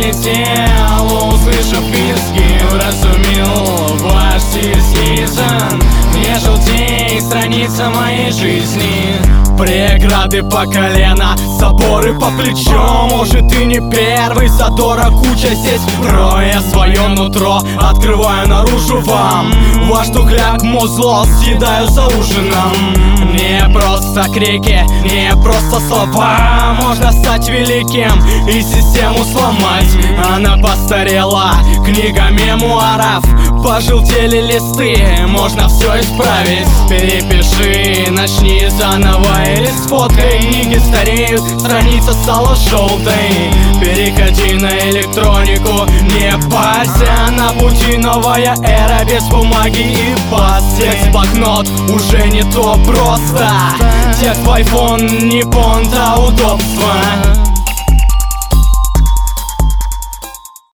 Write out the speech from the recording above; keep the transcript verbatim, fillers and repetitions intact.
прилетел, услышав виски, вразумил ваш сизон. Не желтей страница моей жизни. Преграды по колено, заборы по плечо. Может, и не первый задора, куча здесь. Роя свое нутро, открываю наружу вам. Ваш тухляк, музло, съедаю за ужином. Не просто крики, не просто слова. Можно стать великим и систему сломать. Она постарела, книга мемуаров. Пожелтели листы, можно все исправить. Перепиши, начни заново или сфоткай. Книги стареют, страница стала желтой. Переходи на электронику, не парься. На пути новая эра без бумаги и баз. Текст блокнот уже не то просто. Текст в iPhone не понт, а удобство.